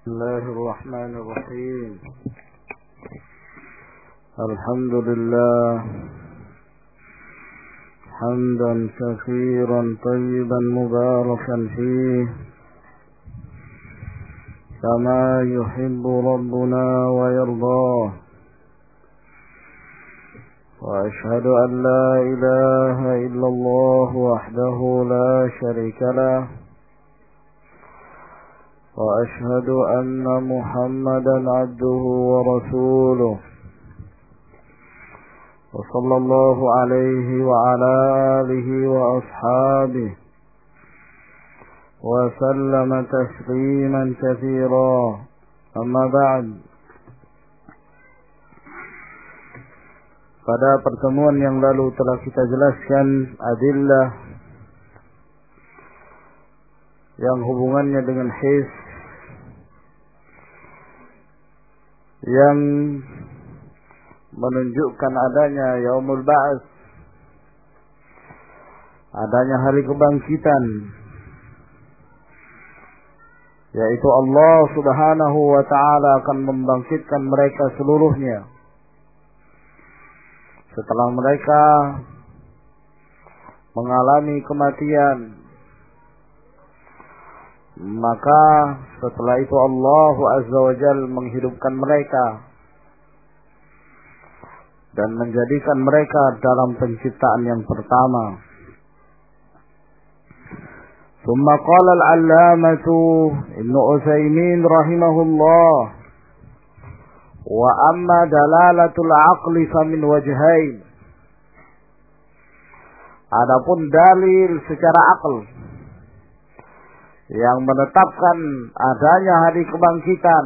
بسم الله الرحمن الرحيم. الحمد لله حمدا كثيرا طيبا مباركا فيه كما يحب ربنا ويرضاه، وأشهد أن لا إله إلا الله وحده لا شريك له، وأشهد أن محمدا عبده ورسوله، وصلى الله عليه وعلى آله وأصحابه وسلم تسليما كثيرا. أما بعد. Pada pertemuan yang lalu telah kita jelaskan adillah yang hubungannya dengan his, yang menunjukkan adanya yaumul ba'ats, adanya hari kebangkitan, yaitu Allah Subhanahu wa ta'ala akan membangkitkan mereka seluruhnya setelah mereka mengalami kematian. Maka setelah itu Allah Azza wa Jalla menghidupkan mereka dan menjadikan mereka dalam penciptaan yang pertama. Thumma qala al-allamatu Ibn Utsaimin rahimahullah, wa amma dalalatul aqli famin wajhain. Adapun dalil secara akal yang menetapkan adanya hari kebangkitan,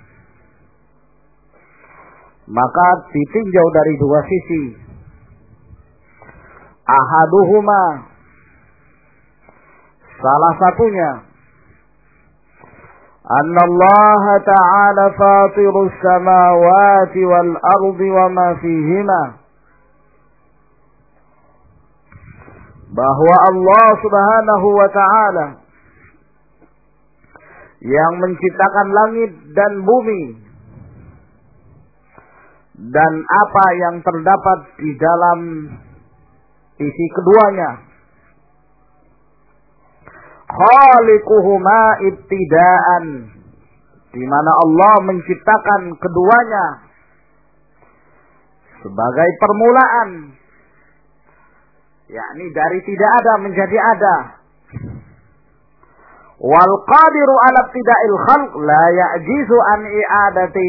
maka ditinjau dari dua sisi. Ahaduhuma, salah satunya, anna Allah ta'ala fatirus samawati wal ardi wa ma fihima, bahwa Allah Subhanahu wa ta'ala yang menciptakan langit dan bumi dan apa yang terdapat di dalam isi keduanya, khaliquhuma ibtidaan, di mana Allah menciptakan keduanya sebagai permulaan, yakni dari tidak ada menjadi ada. Wal qadiru ala ibtida'il khalq la ya'jizu an i'adati.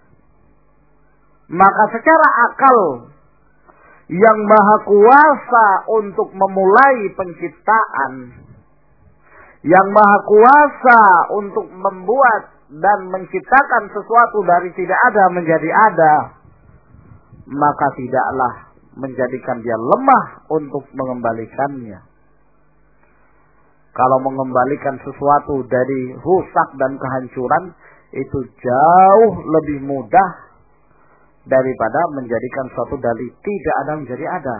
Maka secara akal yang maha kuasa untuk memulai penciptaan, yang maha kuasa untuk membuat dan menciptakan sesuatu dari tidak ada menjadi ada, maka tidaklah menjadikan dia lemah untuk mengembalikannya. Kalau mengembalikan sesuatu dari rusak dan kehancuran, itu jauh lebih mudah daripada menjadikan suatu dari tidak ada menjadi ada.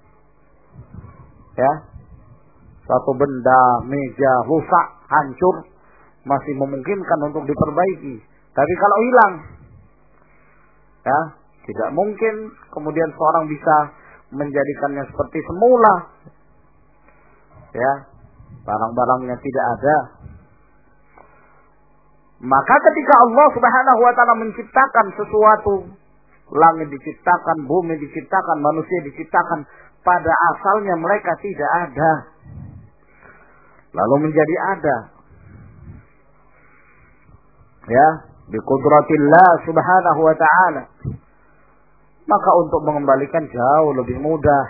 Ya, suatu benda, meja rusak, hancur, masih memungkinkan untuk diperbaiki. Tapi kalau hilang, ya, tidak mungkin kemudian seorang bisa menjadikannya seperti semula. Ya, barang-barangnya tidak ada. Maka ketika Allah Subhanahu wa ta'ala menciptakan sesuatu, langit diciptakan, bumi diciptakan, manusia diciptakan, pada asalnya mereka tidak ada, lalu menjadi ada. Ya, biqudratillah Subhanahu wa ta'ala. Maka untuk mengembalikan jauh lebih mudah.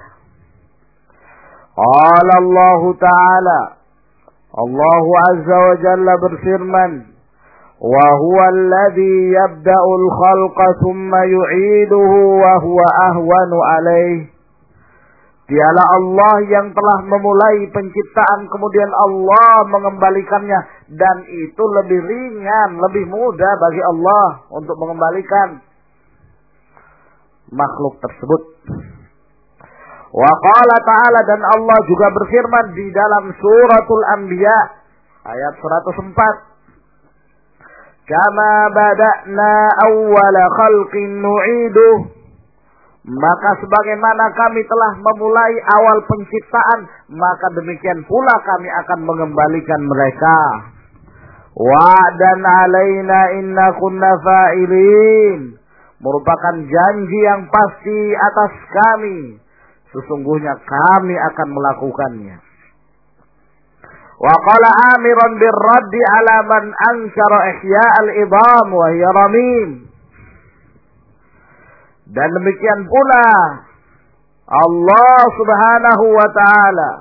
Qala Allah ta'ala, Allah Azza wa Jalla berfirman, wa huwa alladhi yabda'ul khalqa thumma yu'iduhu wa huwa ahwanu alaih. Dialah Allah yang telah memulai penciptaan, kemudian Allah mengembalikannya, dan itu lebih ringan, lebih mudah bagi Allah untuk mengembalikan makhluk tersebut. Wa qala ta'ala, dan Allah juga berfirman di dalam suratul Anbiya ayat 104, kama bada'na awwala khalqin nu'iduh, maka sebagaimana kami telah memulai awal penciptaan, maka demikian pula kami akan mengembalikan mereka. Wa'dan alaina inna kunna fa'ilin, merupakan janji yang pasti atas kami, sesungguhnya kami akan melakukannya. Wa qala amiran birraddi ala man ankara ihya al-idham wa hiya ramim. Dan demikian pula Allah Subhanahu wa taala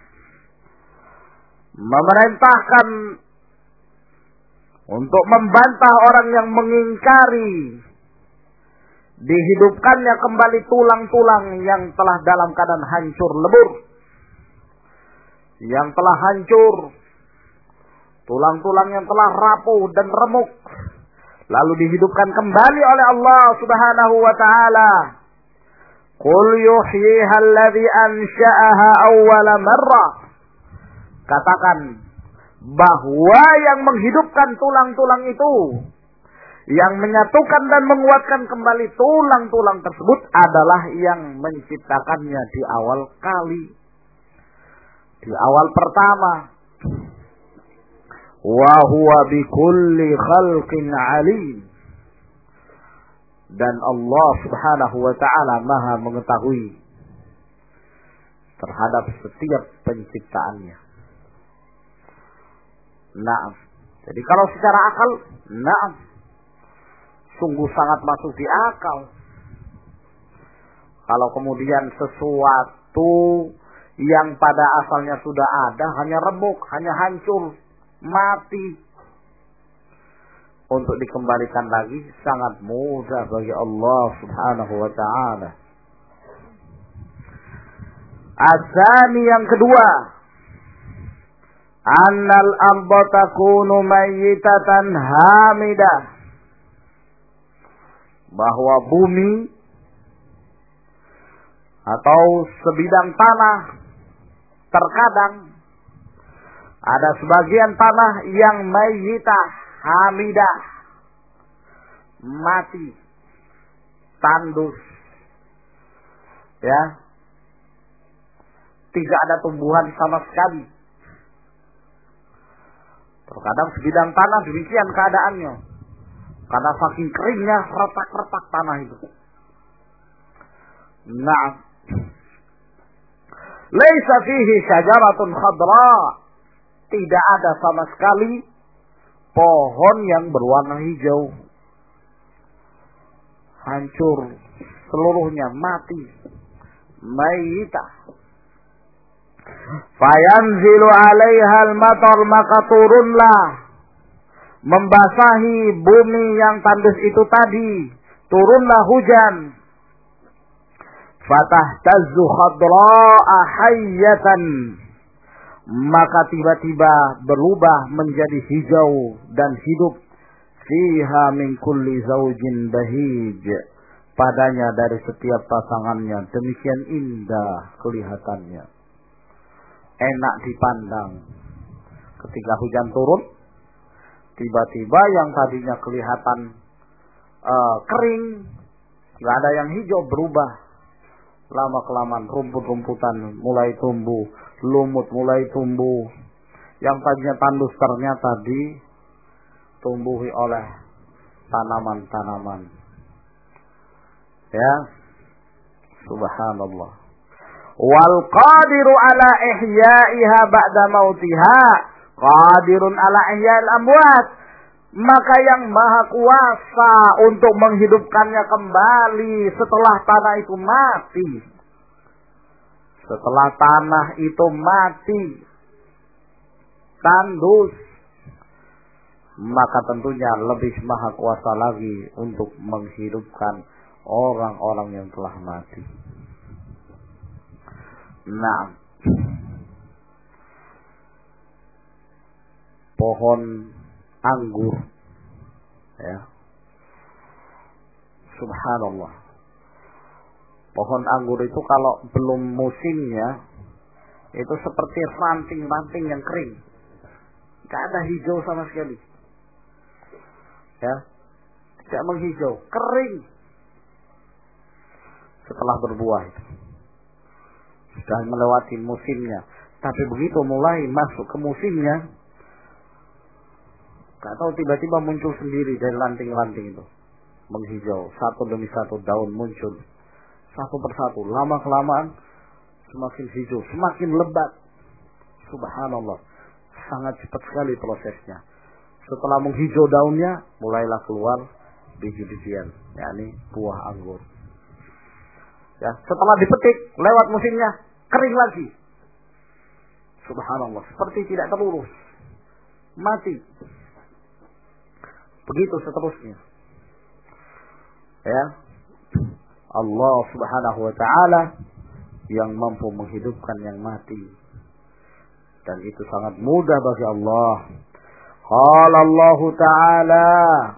memerintahkan untuk membantah orang yang mengingkari dihidupkannya kembali tulang-tulang yang telah dalam keadaan hancur lebur, yang telah hancur, tulang-tulang yang telah rapuh dan remuk, lalu dihidupkan kembali oleh Allah Subhanahu wa taala. Qul yuhyiha alladhi ansha'aha awwala marrah. Katakan bahwa yang menghidupkan tulang-tulang itu, yang menyatukan dan menguatkan kembali tulang-tulang tersebut adalah yang menciptakannya di awal kali, di awal pertama. Wa huwa bikulli khalqin alim. Dan Allah Subhanahu wa taala Maha mengetahui terhadap setiap penciptaannya. Naam. Jadi kalau secara akal, naam, sungguh sangat masuk di akal. Kalau kemudian sesuatu yang pada asalnya sudah ada hanya remuk, hanya hancur, mati, untuk dikembalikan lagi sangat mudah bagi Allah Subhanahu wa taala. Asani yang kedua, annal arda takunu mayyitatan hamidah, bahwa bumi atau sebidang tanah terkadang ada sebagian tanah yang mayyitah, hamidah, mati, tandus, ya, tidak ada tumbuhan sama sekali. Terkadang sebidang tanah demikian keadaannya, karena saking keringnya retak-retak tanah itu. Nah, laisa fihi syajaratun khadra, tidak ada sama sekali pohon yang berwarna hijau. Hancur seluruhnya, mati, mayyitah. Fayanzilu 'alaiha al-matar, maka turunlah membasahi bumi yang tandus itu tadi, turunlah hujan. Fatahtazzu khadra'a hayyatan, maka tiba-tiba berubah menjadi hijau dan hidup. Fiha min kulli zaujin bahij, padanya dari setiap pasangannya demikian indah kelihatannya, enak dipandang. Ketika hujan turun, tiba-tiba yang tadinya kelihatan kering, nggak ada yang hijau, berubah. Lama-kelamaan rumput-rumputan mulai tumbuh, lumut mulai tumbuh. Yang tadinya tandus ternyata ditumbuhi oleh tanaman-tanaman. Ya, subhanallah. Wal qadiru ala ihya'iha ba'da mautiha qadirun ala ihya'il amwat, maka yang maha kuasa untuk menghidupkannya kembali setelah tanah itu mati. Setelah tanah itu mati, tandus, maka tentunya lebih maha kuasa lagi untuk menghidupkan orang-orang yang telah mati. Nah, pohon anggur, ya, subhanallah, pohon anggur itu kalau belum musimnya itu seperti ranting-ranting yang kering, gak ada hijau sama sekali. Ya, tidak menghijau, kering. Setelah berbuah itu sudah melewati musimnya. Tapi begitu mulai masuk ke musimnya, gak tahu tiba-tiba muncul sendiri dari lanting-lanting itu, menghijau, satu demi satu daun muncul, satu persatu. Lama kelamaan semakin hijau, semakin lebat. Subhanallah, sangat cepat sekali prosesnya. Setelah menghijau daunnya, mulailah keluar biji-bijian, yakni buah anggur. Ya, setelah dipetik, lewat musimnya, kering lagi. Subhanallah, seperti tidak terurus, mati. Begitu seterusnya. Ya, Allah Subhanahu wa taala yang mampu menghidupkan yang mati. Dan itu sangat mudah bagi Allah. Qala Allah Ta'ala,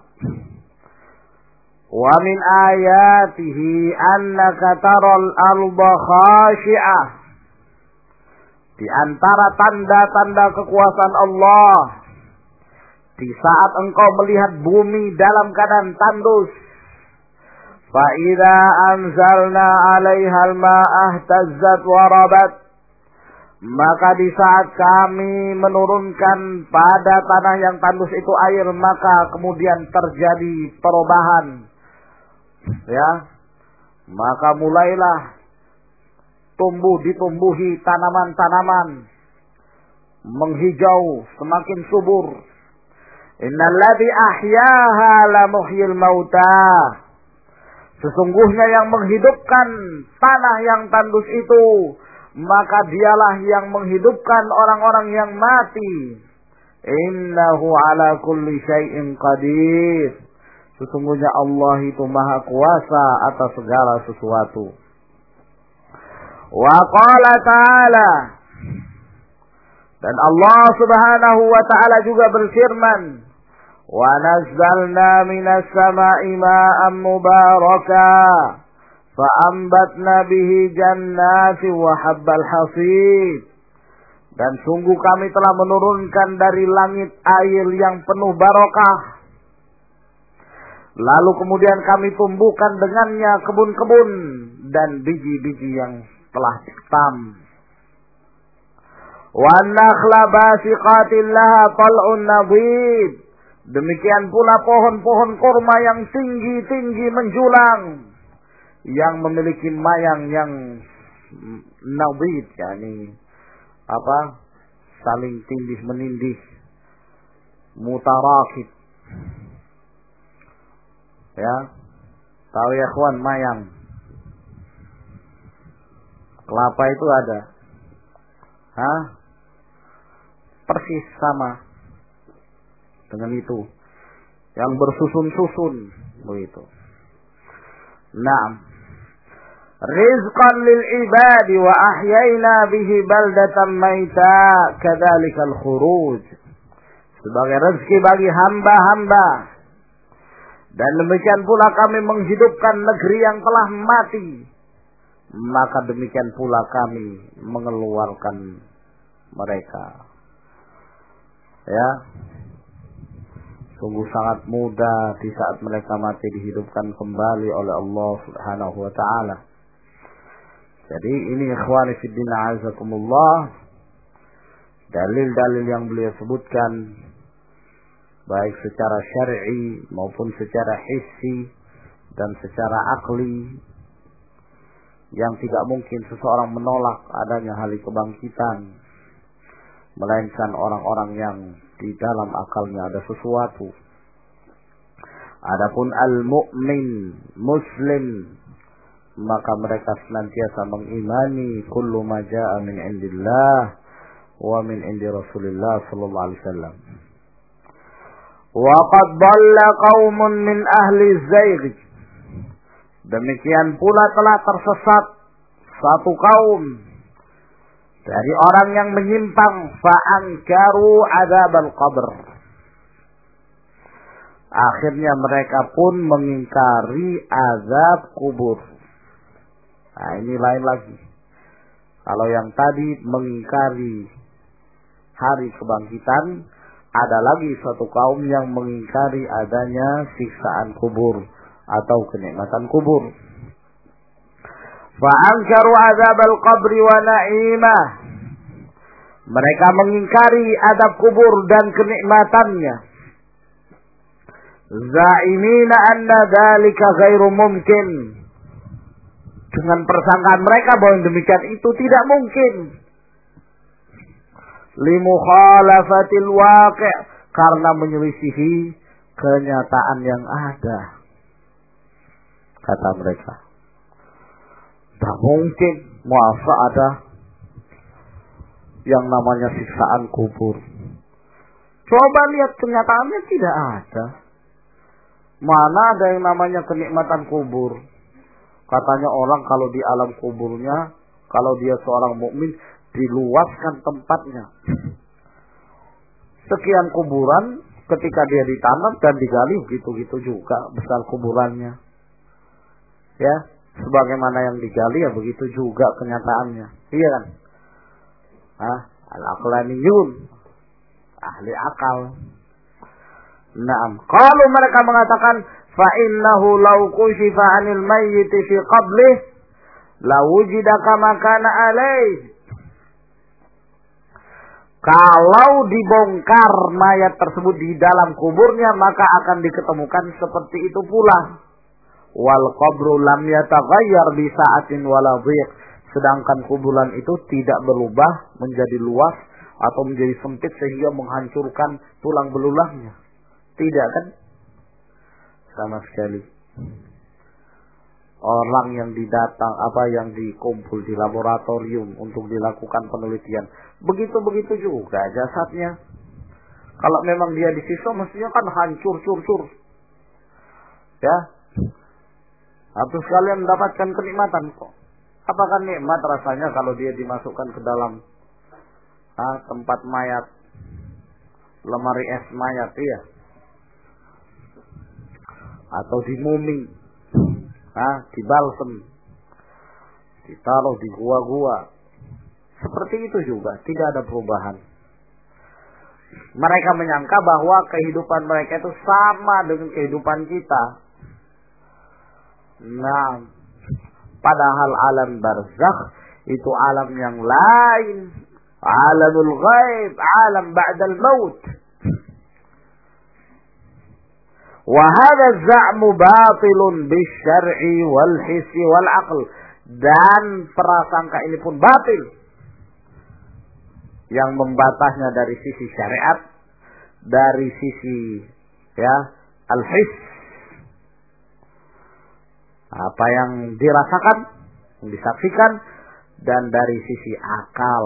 wa min ayatihi annaka taral arda khashi'ah. Di antara tanda-tanda kekuasaan Allah, di saat engkau melihat bumi dalam keadaan tandus, fa idza anzalna 'alaiha al-ma'a ihtazzat wa rabat, maka di saat kami menurunkan pada tanah yang tandus itu air, maka kemudian terjadi perubahan. Ya, maka mulailah ditumbuhi tanaman-tanaman, menghijau, semakin subur. Innalladzi ahyaha la muhyil mauta. Sesungguhnya yang menghidupkan tanah yang tandus itu, maka dialah yang menghidupkan orang-orang yang mati. Innahu ala kulli syai'in qadir. Sesungguhnya Allah itu maha kuasa atas segala sesuatu. Wa qala ta'ala, dan Allah Subhanahu wa ta'ala juga berfirman, wa nazzalna minas sama'i ma'an mubaraka fa ambatna bihi jannati wa habbal hasid. Dan sungguh kami telah menurunkan dari langit air yang penuh barokah, lalu kemudian kami tumbuhkan dengannya kebun-kebun dan biji-biji yang telah hitam. Wan nakhla basiqatin laha tal'un nadid. Demikian pula pohon-pohon kurma yang tinggi-tinggi menjulang, yang memiliki mayang yang nadid, yakni saling tindih menindih, mutarakib. Ya, tahu ya kawan, mayang kelapa itu ada, persis sama dengan itu, yang bersusun-susun begitu. Naam, rizqan lil ibadi wa ahyayna bihi baldatan maita kadzalikal khuruj. Sebagai rezeki bagi hamba-hamba, dan demikian pula kami menghidupkan negeri yang telah mati, maka demikian pula kami mengeluarkan mereka. Ya, sungguh sangat mudah di saat mereka mati dihidupkan kembali oleh Allah Subhanahu wa ta'ala. Jadi ini ikhwani fiddin a'azakumullah, dalil-dalil yang beliau sebutkan, baik secara syar'i maupun secara hissi dan secara akli, yang tidak mungkin seseorang menolak adanya hari kebangkitan, melainkan orang-orang yang di dalam akalnya ada sesuatu. Adapun al-mu'min, muslim, maka mereka senantiasa mengimani kullu ma jaa min indillah wa min indi Rasulillah sallallahu alaihi wasallam. Wa qad dhalla qaumun min ahli zaygh. Demikian pula telah tersesat satu kaum dari orang yang menyimpang, fa'ankaru adzabal qabr. Akhirnya mereka pun mengingkari azab kubur. Nah, ini lain lagi. Kalau yang tadi mengingkari hari kebangkitan, ada lagi suatu kaum yang mengingkari adanya siksaan kubur atau kenikmatan kubur. Fa'ankaru azabal qabri wa na'imah. Mereka mengingkari adab kubur dan kenikmatannya. Za'imina anna dzalika ghairu mumkin. Dengan persangkaan mereka bahwa demikian itu tidak mungkin. Limukhalafatil waqi', karena menyelisihi kenyataan yang ada. Kata mereka, tak mungkin masa ada yang namanya siksaan kubur. Coba lihat kenyataannya, tidak ada. Mana ada yang namanya kenikmatan kubur? Katanya orang kalau di alam kuburnya, kalau dia seorang mukmin, diluaskan tempatnya. Sekian kuburan, ketika dia ditanam dan digali, gitu-gitu juga besar kuburannya. Ya, sebagaimana yang digali ya begitu juga kenyataannya. Iya kan? Al-aqlaniyun, ahli akal. Naam. Kalau mereka mengatakan fa innahu law kushifa 'anil mayyit fi qablih la wujida kama kana alaih. Kalau dibongkar mayat tersebut di dalam kuburnya, maka akan diketemukan seperti itu pula. Wal qabru lam yataghayyar bi sa'atin wala dhiq. Sedangkan kuburan itu tidak berubah menjadi luas atau menjadi sempit sehingga menghancurkan tulang belulangnya. Tidak kan? Sama sekali. Orang yang yang dikumpul di laboratorium untuk dilakukan penelitian, begitu-begitu juga jasadnya. Kalau memang dia disiksa, mestinya kan hancur, cur-cur. Ya. Atau sekalian mendapatkan kenikmatan kok. Apakah nikmat rasanya kalau dia dimasukkan ke dalam tempat mayat, lemari es mayat, iya. Atau di mumi, di balsem, ditaruh di gua-gua. Seperti itu juga, tidak ada perubahan. Mereka menyangka bahwa kehidupan mereka itu sama dengan kehidupan kita. Nah, padahal alam barzakh itu alam yang lain, alamul ghaib, alam ba'dal maut. Wa hadha az-za'mu batilun bisyar'i wal hissi wal aql. Dan prasangka ini pun batil. Yang membatasnya dari sisi syariat, dari sisi al-hiss, apa yang dirasakan, yang disaksikan, dan dari sisi akal.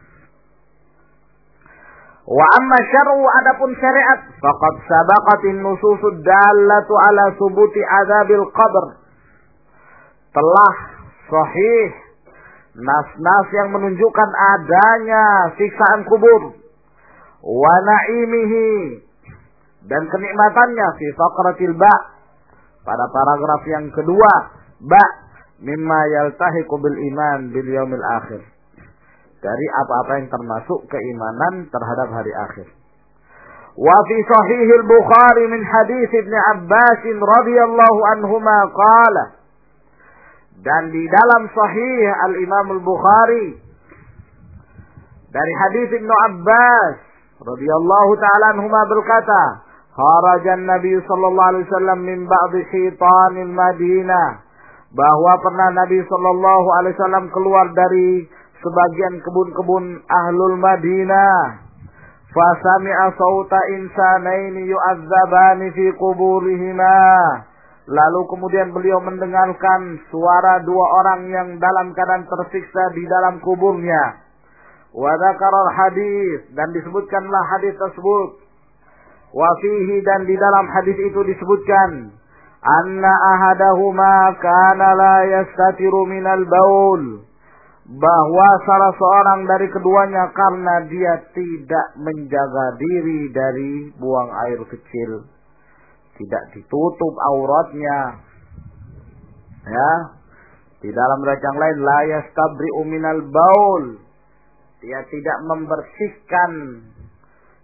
Wa amma syar'u, adapun syariat, faqad sabaqatin nususud dallatu ala subuti adzabil qabr. Telah sahih nas-nas yang menunjukkan adanya siksaan kubur, wa na'imihi, dan kenikmatannya, fi faqratil ba, pada paragraf yang kedua, ba, mimma yaltahiqu bil iman bil yaumil akhir, dari apa-apa yang termasuk keimanan terhadap hari akhir. Wa fi sahihil Bukhari min hadits Ibnu Abbas radhiyallahu anhuma qala, dan di dalam sahih Al-Imam Al-Bukhari dari hadis Ibnu Abbas radhiyallahu ta'ala anhuma berkata, kharajan Nabi sallallahu alaihi wasallam min ba'd hitanil Madinah, bahwa pernah Nabi sallallahu alaihi wasallam keluar dari sebagian kebun-kebun ahlul Madinah. Fa sami'a sauta insanaini yu'adzabani fi quburihima. Lalu kemudian beliau mendengarkan suara dua orang yang dalam keadaan tersiksa di dalam kuburnya. Wa dzakara hadis, dan disebutkanlah hadis tersebut. Wa fihi, dan di dalam hadis itu disebutkan, anna ahadahuma kana la yastatiru minal baul, bahwa salah seorang dari keduanya karena dia tidak menjaga diri dari buang air kecil, tidak ditutup auratnya. Ya, di dalam riwayat yang lain, la yastabri'u minal baul, dia tidak membersihkan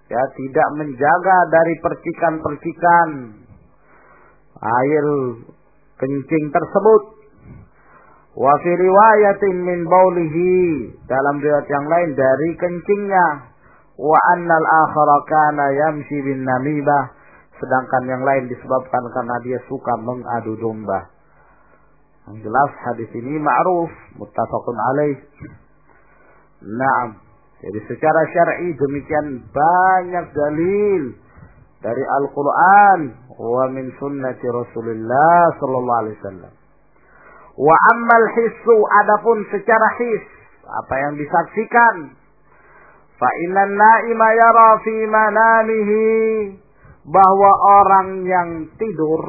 ya, tidak menjaga dari percikan-percikan air kencing tersebut. Wa fi riwayatin min baulihi, dalam riwayat yang lain dari kencingnya. Wa annal akhara kana yamshi bin namibah, sedangkan yang lain disebabkan karena dia suka mengadu domba. Yang jelas hadis ini ma'ruf, muttafaqun alaih. Naam. Jadi secara syar'i demikian banyak dalil dari Al-Quran wa min sunnati Rasulullah sallallahu alaihi wasallam. Wa ammal hissu, adapun secara his, apa yang disaksikan, fa innan naima yara fi manamihi, bahwa orang yang tidur,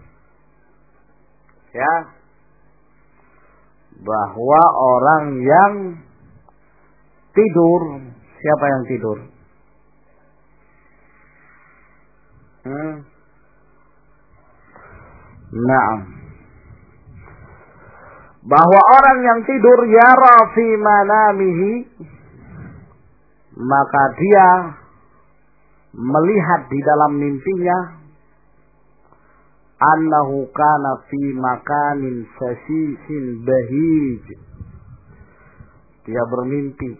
ya, bahwa orang yang tidur, siapa yang tidur? Naam. Bahwa orang yang tidur yara fi manamihi, maka dia melihat di dalam mimpinya annahu kana fi makanin fasihin bahij. Dia bermimpi,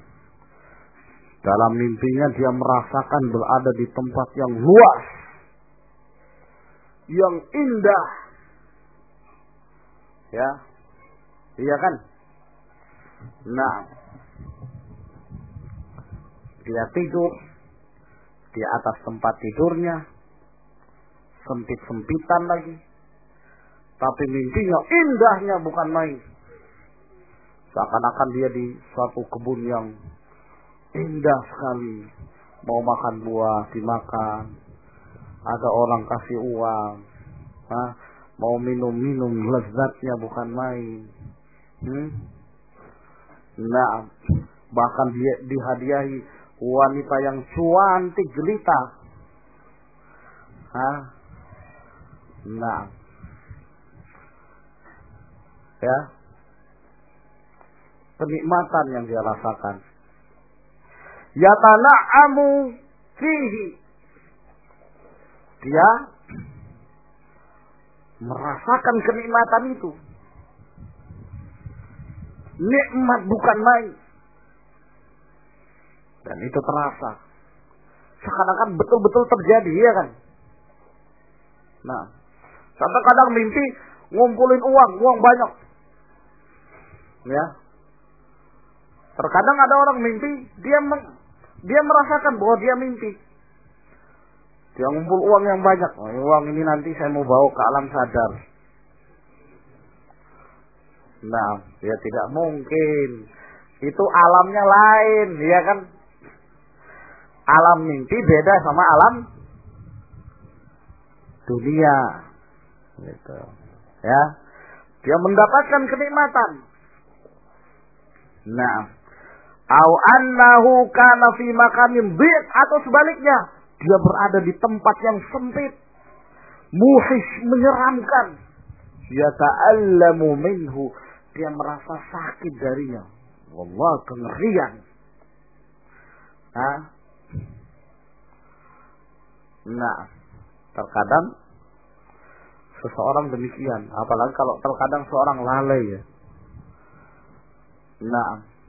dalam mimpinya dia merasakan berada di tempat yang luas, yang indah, ya, iya kan? Nah, dia tidur di atas tempat tidurnya, sempit-sempitan lagi, tapi mimpinya indahnya bukan main. Seakan-akan dia di suatu kebun yang indah sekali. Mau makan buah dimakan, ada orang kasih uang, mau minum-minum lezatnya bukan main. Nah, bahkan dia dihadiahi wanita yang cantik jelita. Nah, ya, kenikmatan yang dia rasakan. Yatana'amu fihi, dia merasakan kenikmatan itu. Nikmat bukan main. Dan itu terasa. Seakan-akan betul-betul terjadi, ya kan? Nah, sampai kadang mimpi ngumpulin uang banyak. Ya. Terkadang ada orang mimpi, dia merasakan bahwa dia mimpi. Dia ngumpul uang yang banyak. Oh, uang ini nanti saya mau bawa ke alam sadar. Nah, ya tidak mungkin. Itu alamnya lain, ya kan? Alam mimpi beda sama alam dunia. Gitu. Ya. Dia mendapatkan kenikmatan. Nah, au annahu kana fi makamin dhid, atau sebaliknya, dia berada di tempat yang sempit, muhish, menyeramkan. Yata'allamu minhu, dia merasa sakit darinya. Wallah, kengerian. Nah, terkadang seseorang demikian, apalagi kalau terkadang seorang lalai, ya. Nah,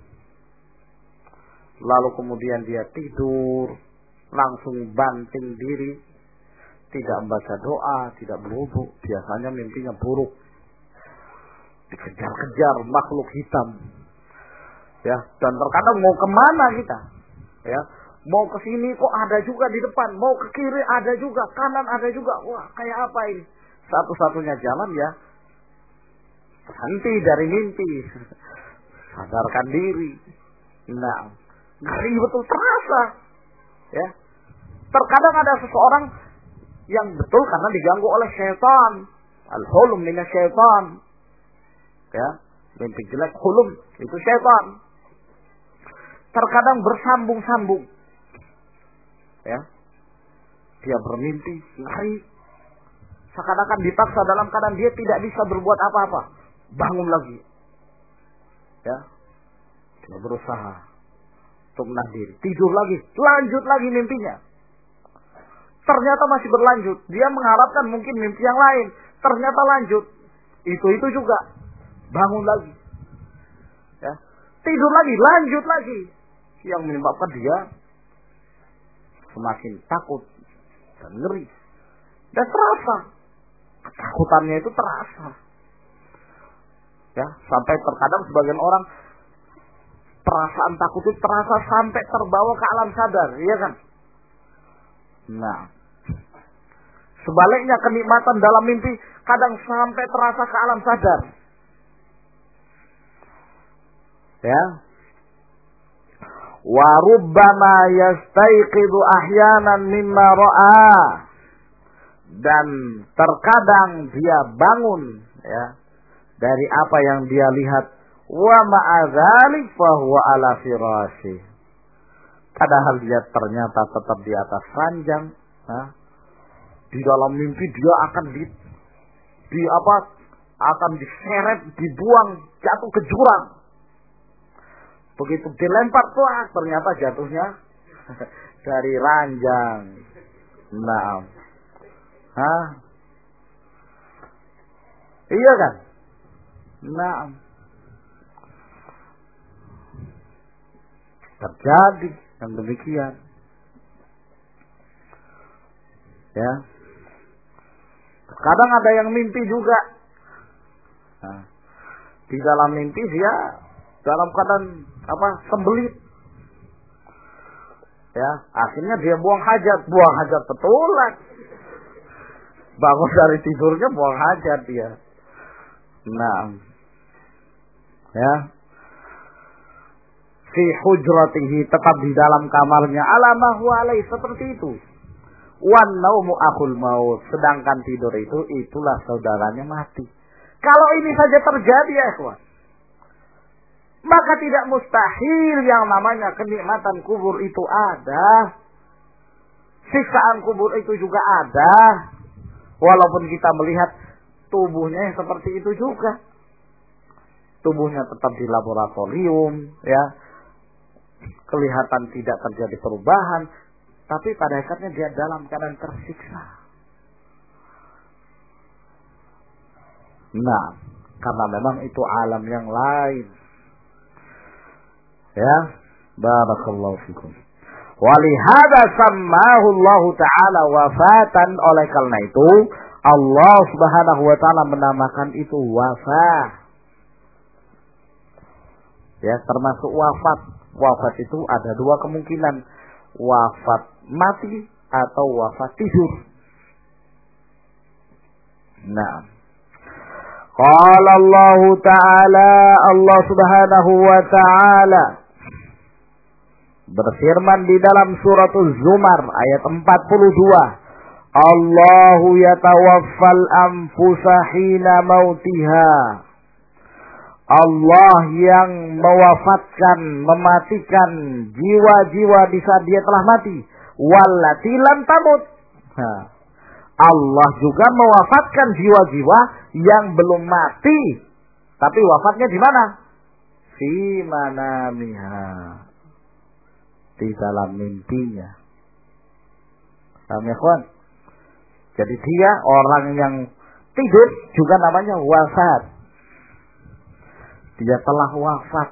lalu kemudian dia tidur, langsung banting diri, tidak membaca doa, tidak berwudu, biasanya mimpinya buruk. Dikejar-kejar makhluk hitam, ya, dan terkadang mau kemana kita, ya, mau ke sini kok ada juga di depan, mau ke kiri ada juga, kanan ada juga, wah kayak apa ini? Satu-satunya jalan, ya, berhenti dari mimpi, sadarkan diri. Nah, ngeri betul terasa, ya. Terkadang ada seseorang yang betul karena diganggu oleh syaitan, al-hulum minas syaitan, ya, mimpi jelek, hulum itu syaitan. Terkadang bersambung-sambung, ya, dia bermimpi ngeri, seakan-akan dipaksa dalam keadaan dia tidak bisa berbuat apa-apa, bangun lagi, ya, dia berusaha untuk menahan diri. Tidur lagi, lanjut lagi mimpinya. Ternyata masih berlanjut. Dia mengharapkan mungkin mimpi yang lain. Ternyata lanjut. Itu juga. Bangun lagi. Ya. Tidur lagi, lanjut lagi. Yang menyebabkan dia semakin takut dan ngeri. Dan terasa. Ketakutannya itu terasa. Ya, sampai terkadang sebagian orang perasaan takut itu terasa sampai terbawa ke alam sadar, iya kan? Nah, sebaliknya kenikmatan dalam mimpi kadang sampai terasa ke alam sadar. Ya. Wa rubbama yastayqidu ahyanan mimma ra'a. Dan terkadang dia bangun ya dari apa yang dia lihat. Wa ma'adzalik fahuwa ala firasyi. Padahal dia ternyata tetap di atas ranjang. Di dalam mimpi dia akan akan diseret, dibuang, jatuh ke jurang. Begitu dilempar ternyata jatuhnya dari ranjang. Nah, iya kan? Nah, terjadi yang demikian. Ya. Kadang ada yang mimpi juga. Nah, di dalam mimpi dia dalam keadaan sembelit. Ya, akhirnya dia buang hajat betulan. Bangun dari tidurnya buang hajat dia. Nah. Ya. Fi hujratihi, tetap di dalam kamarnya, ala huwa alaih, seperti itu. Wan naumu akhul maut, sedangkan tidur itulah saudaranya mati. Kalau ini saja terjadi ya ikhwan, maka tidak mustahil yang namanya kenikmatan kubur itu ada. Siksaan kubur itu juga ada. Walaupun kita melihat tubuhnya seperti itu juga. Tubuhnya tetap di laboratorium, ya. Kelihatan tidak terjadi perubahan, tapi pada hakikatnya dia dalam keadaan tersiksa. Nah, karena memang itu alam yang lain. Ya, barakallahu fikum. Walihada sammahu Allah Ta'ala wafatan, oleh karena itu Allah Subhanahu wa Ta'ala menamakan itu wafah. Ya, termasuk wafat. Wafat itu ada dua kemungkinan. Wafat mati atau wafat tidur. Nah. Qala Allah Ta'ala, Allah Subhanahu wa Ta'ala berfirman di dalam surat Az-Zumar ayat 42. Allahu yatawaffal anfusa hina mautiha. Allah yang mewafatkan, mematikan jiwa-jiwa di saat dia telah mati. Wallati lam tamut. Allah juga mewafatkan jiwa-jiwa yang belum mati, tapi wafatnya di mana? Fi manamiha, di dalam mimpinya. Paham ya, kawan? Jadi dia orang yang tidur juga namanya wafat. Dia telah wafat.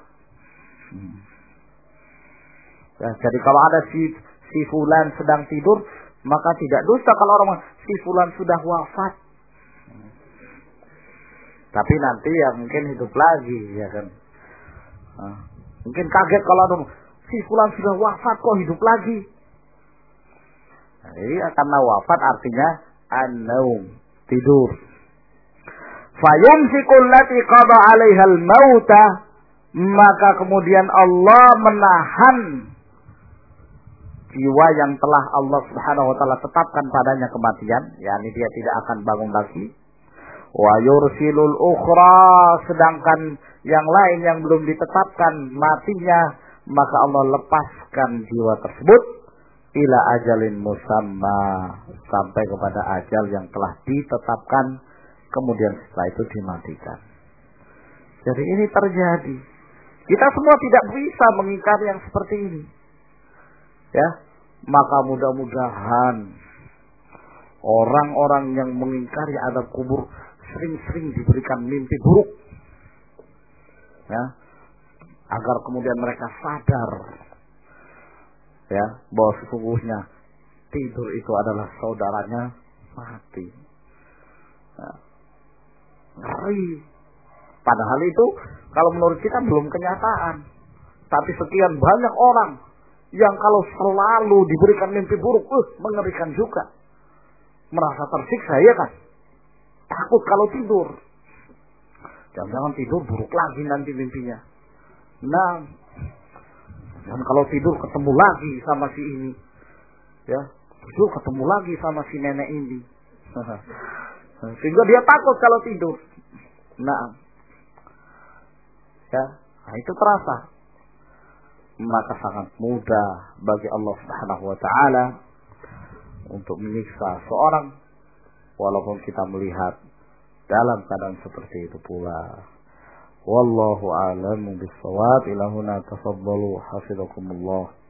Ya, jadi kalau ada si fulan sedang tidur, maka tidak dosa kalau orang si fulan sudah wafat. Tapi nanti ya mungkin hidup lagi, ya kan. Mungkin kaget kalau ada si fulan sudah wafat kok hidup lagi. Nah, iya, karena wafat artinya an-naum, tidur. Fayumsikul lati qada 'alaihal mauta, maka kemudian Allah menahan jiwa yang telah Allah Subhanahu wa Ta'ala tetapkan padanya kematian, yakni dia tidak akan bangun lagi. Wa yursilul ukhra, sedangkan yang lain yang belum ditetapkan matinya, maka Allah lepaskan jiwa tersebut ila ajalin musamma, sampai kepada ajal yang telah ditetapkan, kemudian setelah itu dimatikan. Jadi ini terjadi. Kita semua tidak bisa mengingkari yang seperti ini. Ya, maka mudah-mudahan orang-orang yang mengingkari azab kubur sering-sering diberikan mimpi buruk. Ya, agar kemudian mereka sadar ya bahwa sesungguhnya tidur itu adalah saudaranya mati. Nah, ngeri. Padahal itu kalau menurut kita belum kenyataan. Tapi sekian banyak orang yang kalau selalu diberikan mimpi buruk, mengerikan juga. Merasa tersiksa, ya kan? Takut kalau tidur. Jangan-jangan tidur buruk lagi nanti mimpinya. Nah, dan kalau tidur ketemu lagi sama si ini. Ya, tidur ketemu lagi sama si nenek ini. Sehingga dia takut kalau tidur. Nah, ya, itu terasa. Maka sangat mudah bagi Allah Subhanahu wa taala untuk menyiksa seorang walaupun kita melihat dalam keadaan seperti itu pula. Wallahu a'lamu bis-shawab. Ila huna tafaddalu hafizakumullah.